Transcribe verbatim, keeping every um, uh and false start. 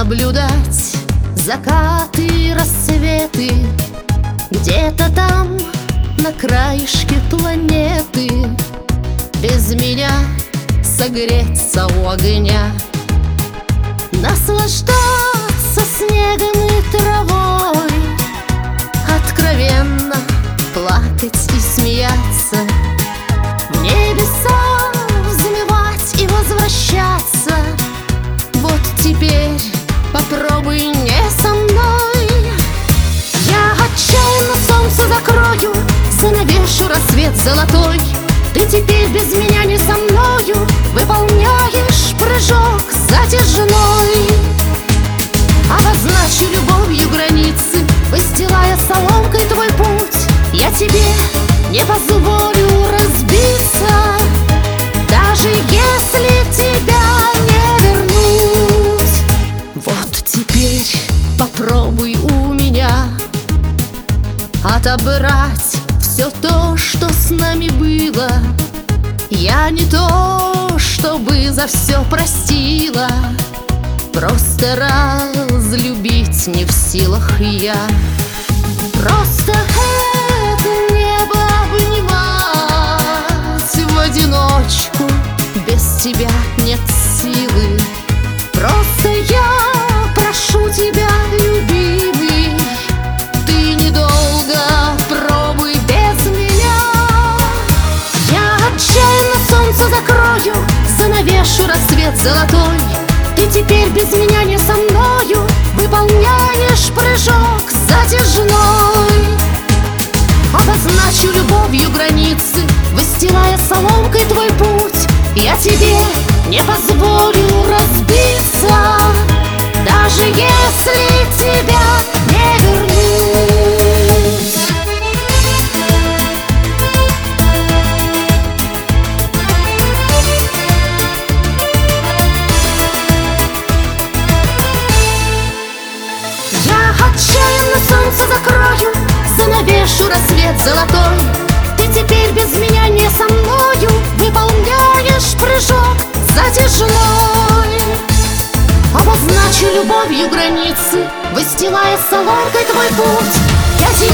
наблюдать закаты и рассветы. Где-то там, на краешке планеты, без меня согреться у огня, наслаждаться снегом и травой, откровенно плакать и смеяться, в небеса взмывать и возвращаться. Вот теперь попробуй не со мной. Я отчаянно солнце закрою, занавешу рассвет золотой. Ты теперь без меня не со мною, выполняешь прыжок затяжной. Обозначу любовью границы, выстилая соломкой твой путь. Я тебе не позволю разбиться, даже если тебя не вернуть. Вот теперь попробуй у меня отобрать все то, что с нами было. Я не то, чтобы за все простила, просто разлюбить не в силах я. Просто это небо обнимать в одиночку, без тебя нет силы. Просто я прошу тебя, любимый, ты недолго пробуй без меня. Я отчаянно солнце закрою, занавешу рассвет золотой. Ты теперь без меня не со мною, выполняешь прыжок затяжной. Обозначу любовью границы, выстилая соломкой твой путь. Я тебе не позволю разбиться, даже если тебя не вернуть. Я отчаянно солнце закрою, занавешу рассвет золотой. Ты теперь без меня не со мною, выполняешь прыжок затяжной. Обозначу любовью границы, выстилая соломкой твой путь. Я